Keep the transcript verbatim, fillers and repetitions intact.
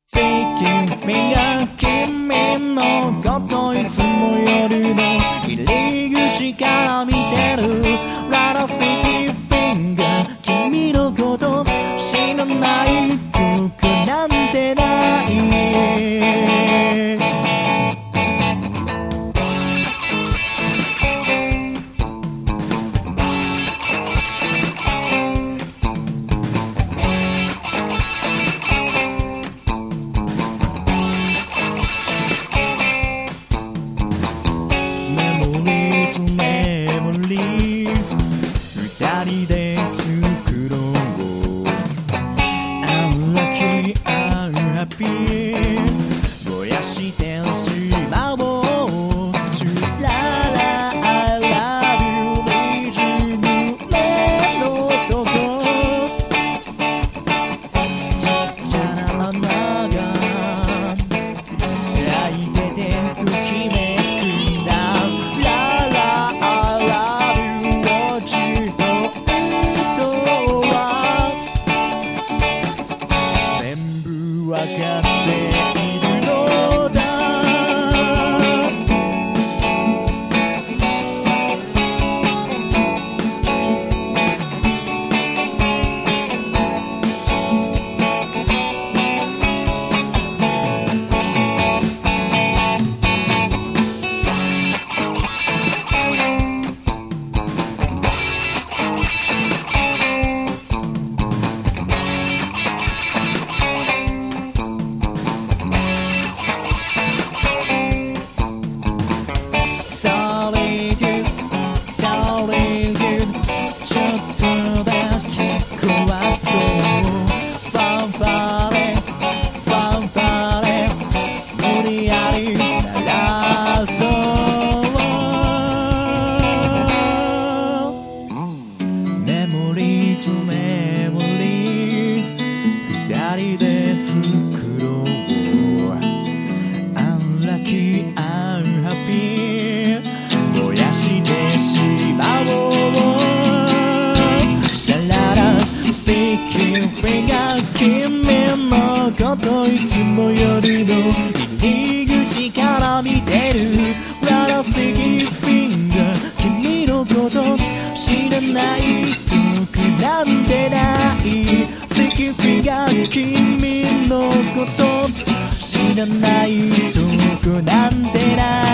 Sticky finger 君のこといつも夜の入り口から見てる Right Sticky finger 君のこと知らないとかなんてない二人で作ろう I'm lucky, I'm happy 燃やしてしまおう La la, I love you リズムのとこちっちゃな花が咲いててときめくんだ La la, I love you 落ちわかっているのだメモリーズメモリーズ二人で作ろう I'm lucky, I'm happy 燃やしてしまおうシャララスティッキーフィンガー君のこといつも夜の入り口から見てる Rightスティッキーフィンガー君のこと知らないとかなんてないスティッキーフィンガー君のこと知らないとかなんてない